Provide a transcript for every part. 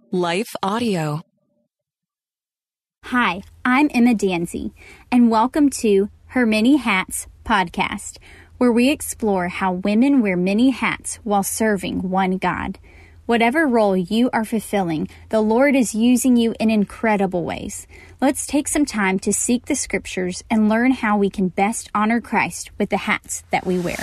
Life Audio. Hi, I'm Emma Danzy, and welcome to Her Many Hats podcast, where we explore how women wear many hats while serving one God. Whatever role you are fulfilling, the Lord is using you in incredible ways. Let's take some time to seek the scriptures and learn how we can best honor Christ with the hats that we wear.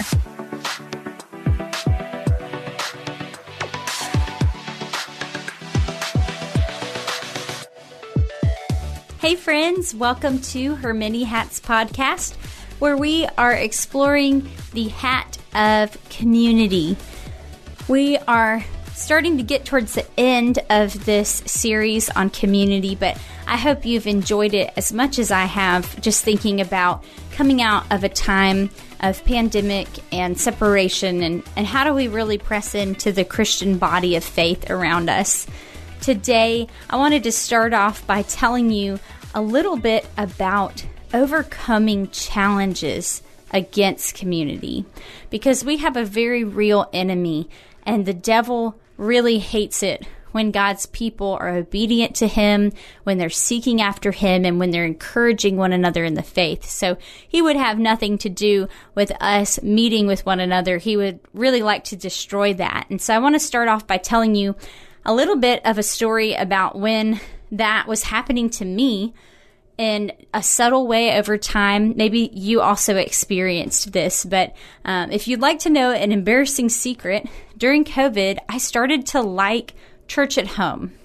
Hey friends, welcome to Her Many Hats podcast, where we are exploring the hat of community. We are starting to get towards the end of this series on community, but I hope you've enjoyed it as much as I have, just thinking about coming out of a time of pandemic and separation, and how do we really press into the Christian body of faith around us. Today, I wanted to start off by telling you a little bit about overcoming challenges against community, because we have a very real enemy, and the devil really hates it when God's people are obedient to him, when they're seeking after him, and when they're encouraging one another in the faith. So he would have nothing to do with us meeting with one another. He would really like to destroy that. And so I want to start off by telling you a little bit of a story about when that was happening to me in a subtle way over time. Maybe you also experienced this, but if you'd like to know an embarrassing secret, during COVID, I started to like church at home.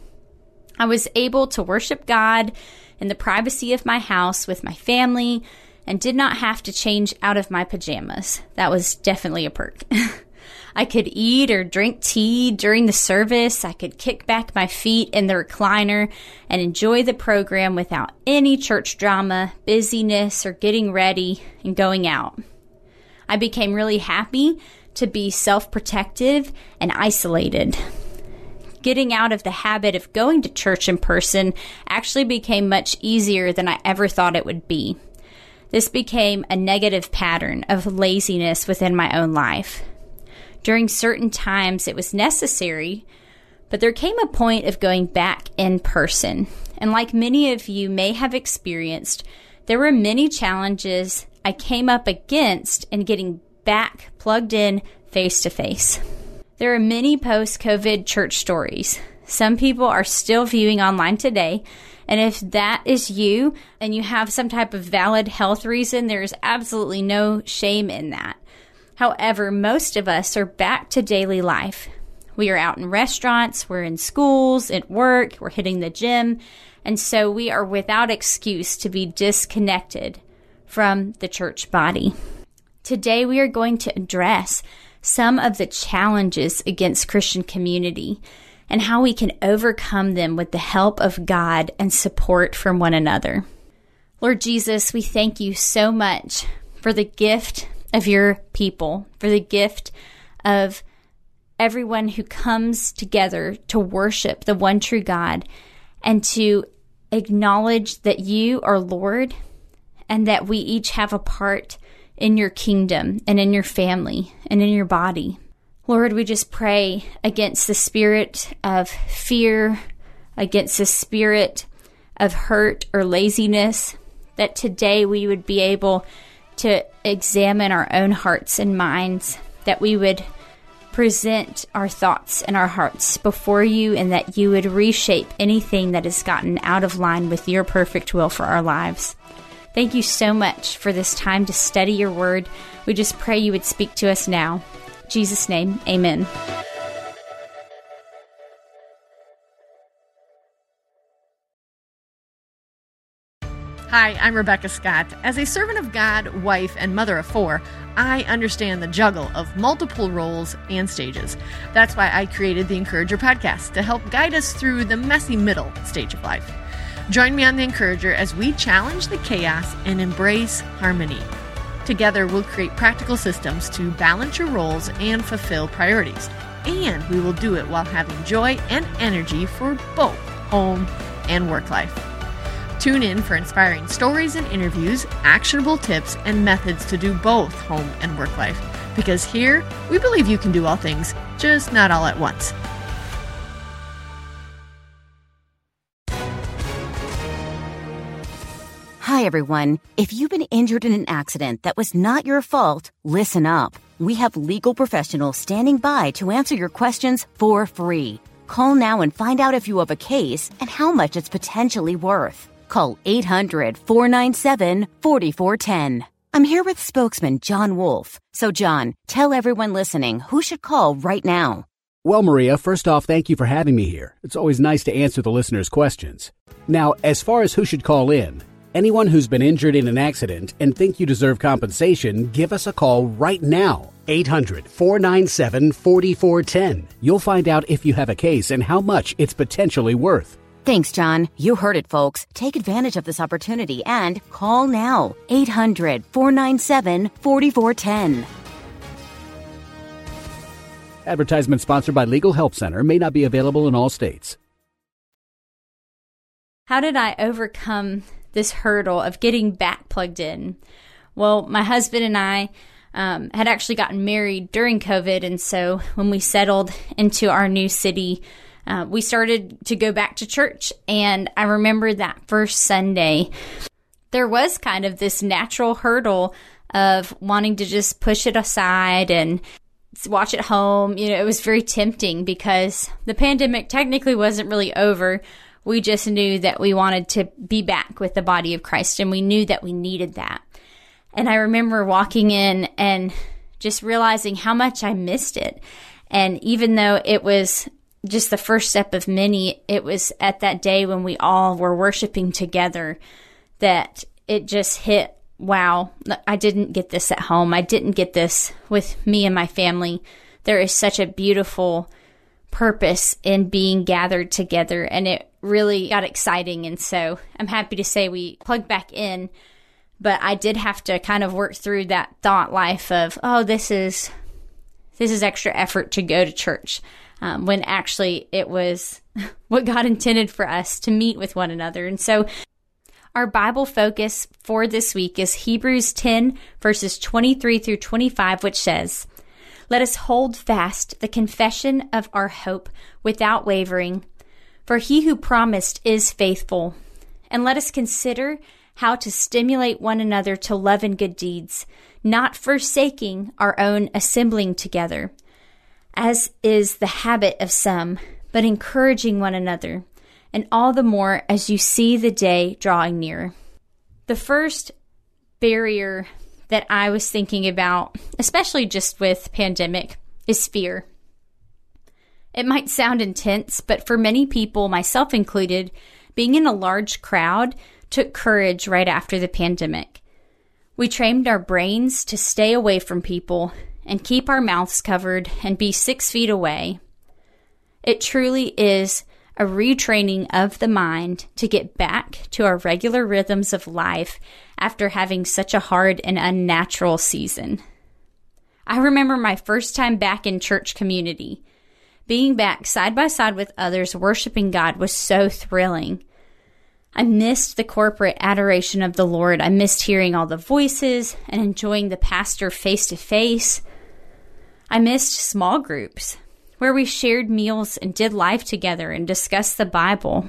I was able to worship God in the privacy of my house with my family and did not have to change out of my pajamas. That was definitely a perk. I could eat or drink tea during the service. I could kick back my feet in the recliner and enjoy the program without any church drama, busyness, or getting ready and going out. I became really happy to be self-protective and isolated. Getting out of the habit of going to church in person actually became much easier than I ever thought it would be. This became a negative pattern of laziness within my own life. During certain times, it was necessary, but there came a point of going back in person. And like many of you may have experienced, there were many challenges I came up against in getting back plugged in face to face. There are many post-COVID church stories. Some people are still viewing online today, and if that is you and you have some type of valid health reason, there is absolutely no shame in that. However, most of us are back to daily life. We are out in restaurants, we're in schools, at work, we're hitting the gym, and so we are without excuse to be disconnected from the church body. Today, we are going to address some of the challenges against Christian community and how we can overcome them with the help of God and support from one another. Lord Jesus, we thank you so much for the gift of your people, for the gift of everyone who comes together to worship the one true God and to acknowledge that you are Lord and that we each have a part in your kingdom and in your family and in your body. Lord, we just pray against the spirit of fear, against the spirit of hurt or laziness, that today we would be able to examine our own hearts and minds, that we would present our thoughts and our hearts before you, and that you would reshape anything that has gotten out of line with your perfect will for our lives. Thank you so much for this time to study your word. We just pray you would speak to us now. In Jesus' name, amen. Hi, I'm Rebecca Scott. As a servant of God, wife, and mother of four, I understand the juggle of multiple roles and stages. That's why I created the Encourager podcast to help guide us through the messy middle stage of life. Join me on The Encourager as we challenge the chaos and embrace harmony. Together, we'll create practical systems to balance your roles and fulfill priorities. And we will do it while having joy and energy for both home and work life. Tune in for inspiring stories and interviews, actionable tips, and methods to do both home and work life. Because here, we believe you can do all things, just not all at once. Hi, everyone. If you've been injured in an accident that was not your fault, listen up. We have legal professionals standing by to answer your questions for free. Call now and find out if you have a case and how much it's potentially worth. Call 800-497-4410. I'm here with spokesman John Wolf. So, John, tell everyone listening who should call right now. Well, Maria, first off, thank you for having me here. It's always nice to answer the listeners' questions. Now, as far as who should call in, anyone who's been injured in an accident and think you deserve compensation, give us a call right now. 800-497-4410. You'll find out if you have a case and how much it's potentially worth. Thanks, John. You heard it, folks. Take advantage of this opportunity and call now. 800-497-4410. Advertisement sponsored by Legal Help Center. May not be available in all states. How did I overcome this hurdle of getting back plugged in? Well, my husband and I had actually gotten married during COVID, and so when we settled into our new city, we started to go back to church. And I remember that first Sunday, there was kind of this natural hurdle of wanting to just push it aside and watch at home. You know, it was very tempting because the pandemic technically wasn't really over. We just knew that we wanted to be back with the body of Christ, and we knew that we needed that. And I remember walking in and just realizing how much I missed it. And even though it was just the first step of many, it was at that day when we all were worshiping together that it just hit, wow, I didn't get this at home. I didn't get this with me and my family. There is such a beautiful purpose in being gathered together, and it really got exciting. And so I'm happy to say we plugged back in, but I did have to kind of work through that thought life of, oh, this is extra effort to go to church, when actually it was what God intended for us to meet with one another. And so our Bible focus for this week is Hebrews 10, verses 23 through 25, which says, "Let us hold fast the confession of our hope without wavering, for he who promised is faithful. And let us consider how to stimulate one another to love and good deeds, not forsaking our own assembling together, as is the habit of some, but encouraging one another, and all the more as you see the day drawing near." The first barrier that I was thinking about, especially just with pandemic, is fear. It might sound intense, but for many people, myself included, being in a large crowd took courage right after the pandemic. We trained our brains to stay away from people and keep our mouths covered and be 6 feet away. It truly is a retraining of the mind to get back to our regular rhythms of life after having such a hard and unnatural season. I remember my first time back in church community. Being back side by side with others worshiping God was so thrilling. I missed the corporate adoration of the Lord. I missed hearing all the voices and enjoying the pastor face to face. I missed small groups where we shared meals and did life together and discussed the Bible.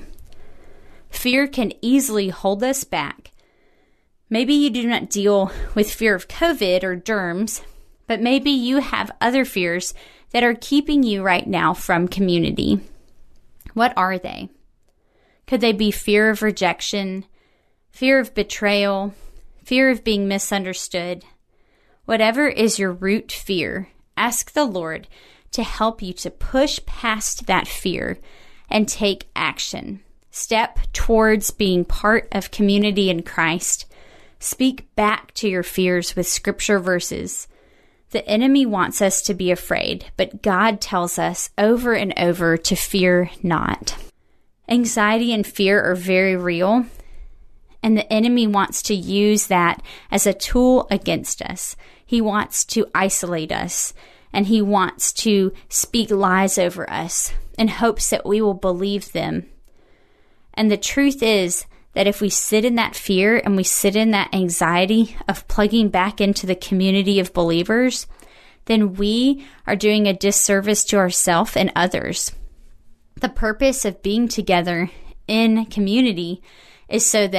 Fear can easily hold us back. Maybe you do not deal with fear of COVID or germs, but maybe you have other fears that are keeping you right now from community. What are they? Could they be fear of rejection, fear of betrayal, fear of being misunderstood? Whatever is your root fear, ask the Lord to help you to push past that fear and take action. Step towards being part of community in Christ. Speak back to your fears with scripture verses. The enemy wants us to be afraid, but God tells us over and over to fear not. Anxiety and fear are very real, and the enemy wants to use that as a tool against us. He wants to isolate us, and he wants to speak lies over us in hopes that we will believe them. And the truth is that if we sit in that fear and we sit in that anxiety of plugging back into the community of believers, then we are doing a disservice to ourselves and others. The purpose of being together in community is so that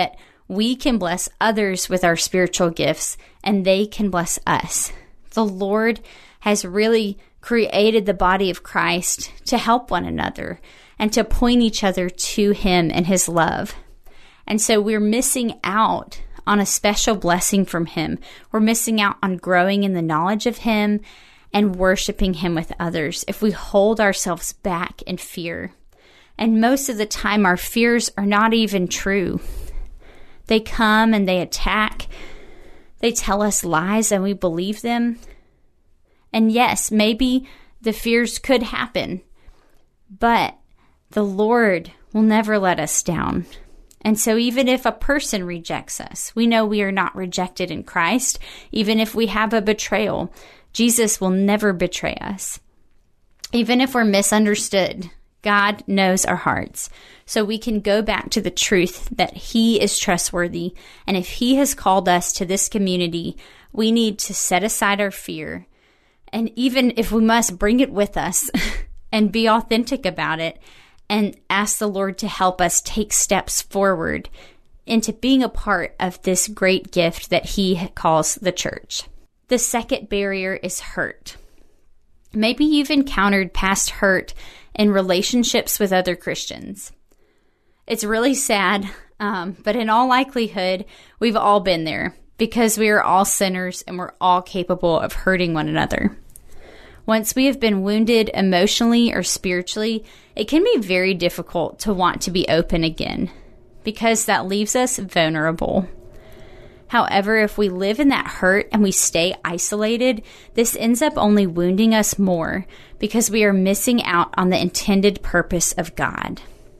we can bless others with our spiritual gifts, and they can bless us. The Lord has really created the body of Christ to help one another and to point each other to Him and His love. And so we're missing out on a special blessing from Him. We're missing out on growing in the knowledge of Him and worshiping Him with others if we hold ourselves back in fear. And most of the time, our fears are not even true. They come and they attack. They tell us lies and we believe them. And yes, maybe the fears could happen, but the Lord will never let us down. And so even if a person rejects us, we know we are not rejected in Christ. Even if we have a betrayal, Jesus will never betray us. Even if we're misunderstood, God knows our hearts. So we can go back to the truth that He is trustworthy. And if He has called us to this community, we need to set aside our fear. And even if we must, bring it with us and be authentic about it and ask the Lord to help us take steps forward into being a part of this great gift that He calls the church. The second barrier is hurt. Maybe you've encountered past hurt in relationships with other Christians. It's really sad, but in all likelihood, we've all been there because we are all sinners and we're all capable of hurting one another. Once we have been wounded emotionally or spiritually, it can be very difficult to want to be open again because that leaves us vulnerable. However, if we live in that hurt and we stay isolated, this ends up only wounding us more because we are missing out on the intended purpose of God.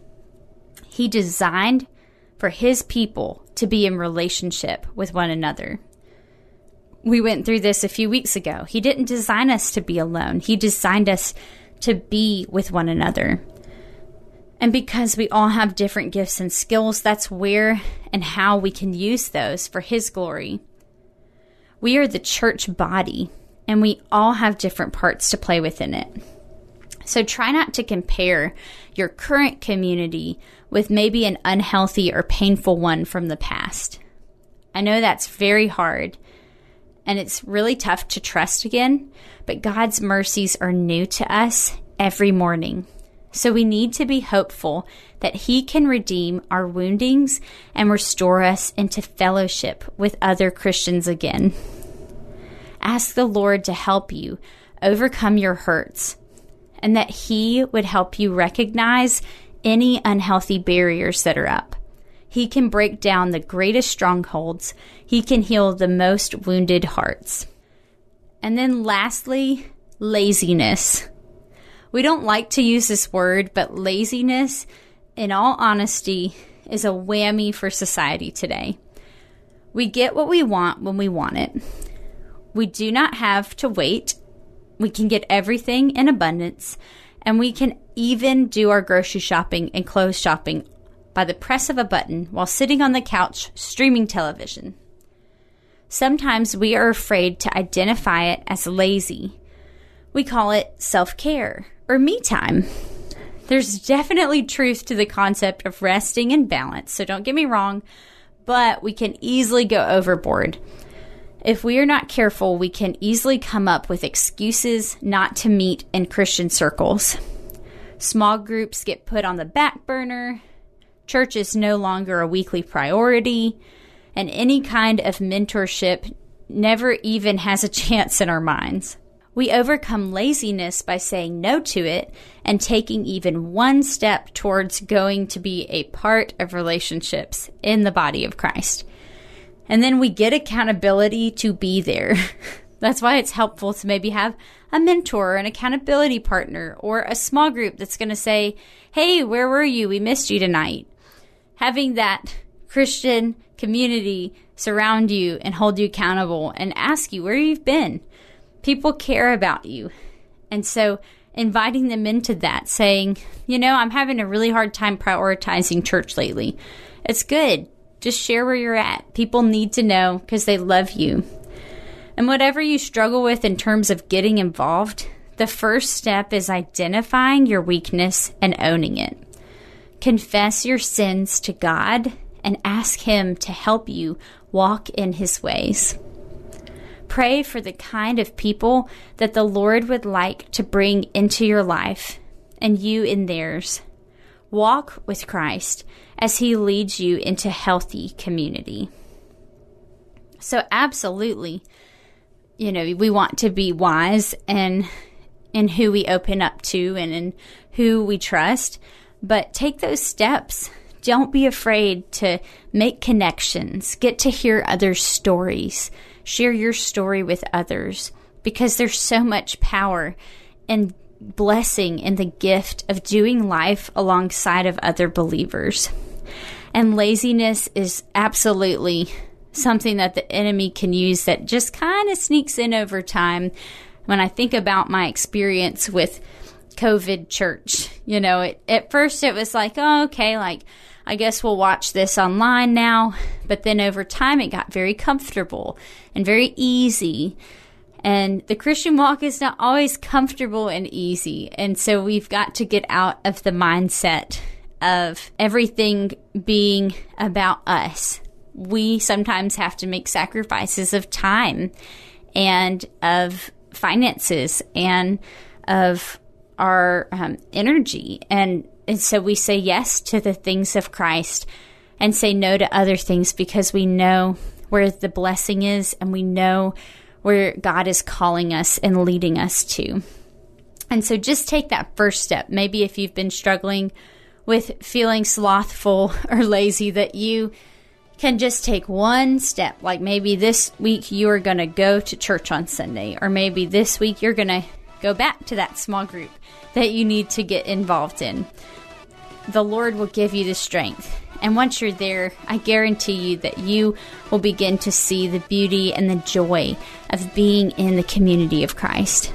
He designed for His people to be in relationship with one another. We went through this a few weeks ago. He didn't design us to be alone. He designed us to be with one another. And because we all have different gifts and skills, that's where and how we can use those for His glory. We are the church body, and we all have different parts to play within it. So try not to compare your current community with maybe an unhealthy or painful one from the past. I know that's very hard, and it's really tough to trust again, but God's mercies are new to us every morning. So we need to be hopeful that He can redeem our woundings and restore us into fellowship with other Christians again. Ask the Lord to help you overcome your hurts and that He would help you recognize any unhealthy barriers that are up. He can break down the greatest strongholds. He can heal the most wounded hearts. And then lastly, laziness. We don't like to use this word, but laziness, in all honesty, is a whammy for society today. We get what we want when we want it. We do not have to wait. We can get everything in abundance, and we can even do our grocery shopping and clothes shopping by the press of a button while sitting on the couch streaming television. Sometimes we are afraid to identify it as lazy. We call it self-care or me time. There's definitely truth to the concept of resting and balance, so don't get me wrong, but we can easily go overboard. If we are not careful, we can easily come up with excuses not to meet in Christian circles. Small groups get put on the back burner. Church is no longer a weekly priority, and any kind of mentorship never even has a chance in our minds. We overcome laziness by saying no to it and taking even one step towards going to be a part of relationships in the body of Christ. And then we get accountability to be there. That's why it's helpful to maybe have a mentor, an accountability partner, or a small group that's going to say, hey, where were you? We missed you tonight. Having that Christian community surround you and hold you accountable and ask you where you've been. People care about you. And so inviting them into that, saying, I'm having a really hard time prioritizing church lately. It's good. Just share where you're at. People need to know because they love you. And whatever you struggle with in terms of getting involved, the first step is identifying your weakness and owning it. Confess your sins to God and ask Him to help you walk in His ways. Pray for the kind of people that the Lord would like to bring into your life and you in theirs. Walk with Christ as He leads you into healthy community. So absolutely, we want to be wise in who we open up to and in who we trust, but take those steps. Don't be afraid to make connections, get to hear others' stories, share your story with others, because there's so much power and blessing in the gift of doing life alongside of other believers. And laziness is absolutely something that the enemy can use that just kind of sneaks in over time. When I think about my experience with COVID church, at first it was like, oh, okay, I guess we'll watch this online now. But then over time, it got very comfortable and very easy. And the Christian walk is not always comfortable and easy. And so we've got to get out of the mindset of everything being about us. We sometimes have to make sacrifices of time and of finances and of our energy. And so we say yes to the things of Christ and say no to other things because we know where the blessing is and we know where God is calling us and leading us to. And so just take that first step. Maybe if you've been struggling with feeling slothful or lazy, that you can just take one step. Like maybe this week you are going to go to church on Sunday, or maybe this week you're going to go back to that small group that you need to get involved in. The Lord will give you the strength. And once you're there, I guarantee you that you will begin to see the beauty and the joy of being in the community of Christ.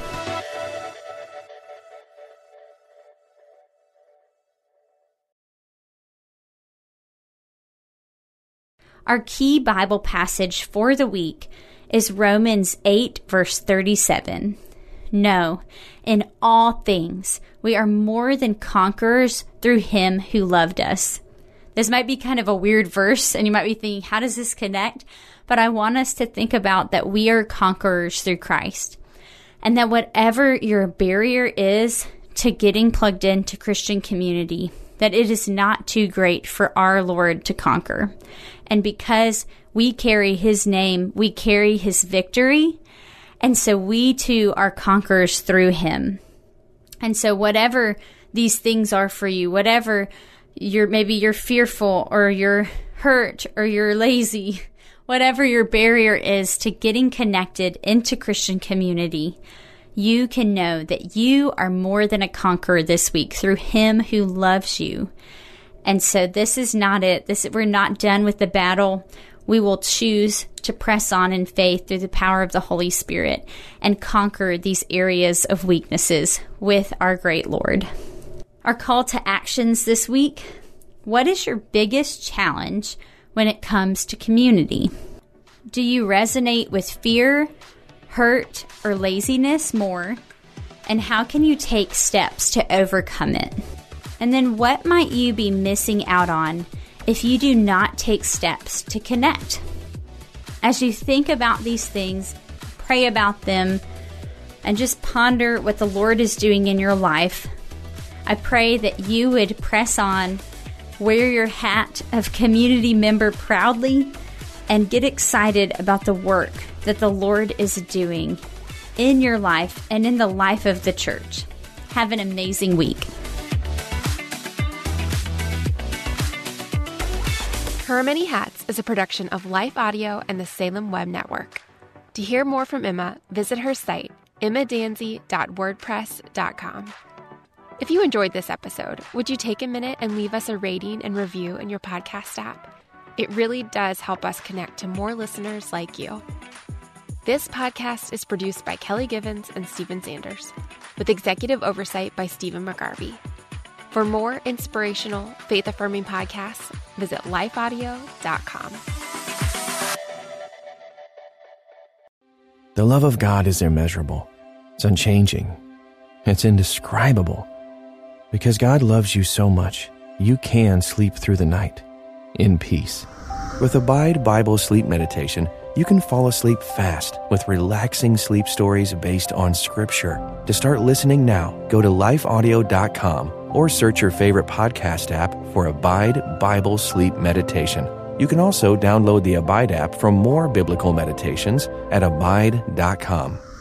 Our key Bible passage for the week is Romans 8, verse 37. No, in all things, we are more than conquerors through Him who loved us. This might be kind of a weird verse, and you might be thinking, how does this connect? But I want us to think about that we are conquerors through Christ, and that whatever your barrier is to getting plugged into Christian community, that it is not too great for our Lord to conquer. And because we carry His name, we carry His victory, and so we too are conquerors through Him. And so whatever these things are for you, whatever maybe you're fearful or you're hurt or you're lazy, whatever your barrier is to getting connected into Christian community, you can know that you are more than a conqueror this week through Him who loves you. And so this is not it. We're not done with the battle. We will choose to press on in faith through the power of the Holy Spirit and conquer these areas of weaknesses with our great Lord. Our call to actions this week: what is your biggest challenge when it comes to community? Do you resonate with fear, hurt, or laziness more? And how can you take steps to overcome it? And then what might you be missing out on if you do not take steps to connect? As you think about these things, pray about them, and just ponder what the Lord is doing in your life, I pray that you would press on, wear your hat of community member proudly, and get excited about the work that the Lord is doing in your life and in the life of the church. Have an amazing week. Her Many Hats is a production of Life Audio and the Salem Web Network. To hear more from Emma, visit her site, emmadanzy.wordpress.com. If you enjoyed this episode, would you take a minute and leave us a rating and review in your podcast app? It really does help us connect to more listeners like you. This podcast is produced by Kelly Givens and Stephen Sanders, with executive oversight by Stephen McGarvey. For more inspirational, faith-affirming podcasts, visit lifeaudio.com. The love of God is immeasurable. It's unchanging. It's indescribable. Because God loves you so much, you can sleep through the night. in peace. With Abide Bible Sleep Meditation, you can fall asleep fast with relaxing sleep stories based on Scripture. To start listening now, go to lifeaudio.com or search your favorite podcast app for Abide Bible Sleep Meditation. You can also download the Abide app for more biblical meditations at abide.com.